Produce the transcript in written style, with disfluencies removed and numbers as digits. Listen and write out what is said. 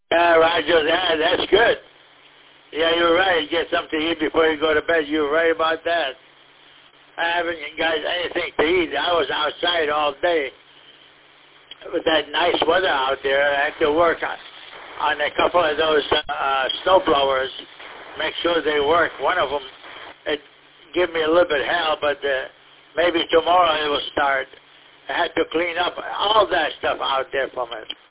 Yeah, Roger, that's good. Yeah, you're right. Get something to eat before you go to bed. You're right about that. I haven't got anything to eat. I was outside all day with that nice weather out there. I had to work on a couple of those snow blowers, make sure they work. One of them, it gave me a little bit of hell, but maybe tomorrow it will start. I had to clean up all that stuff out there from it.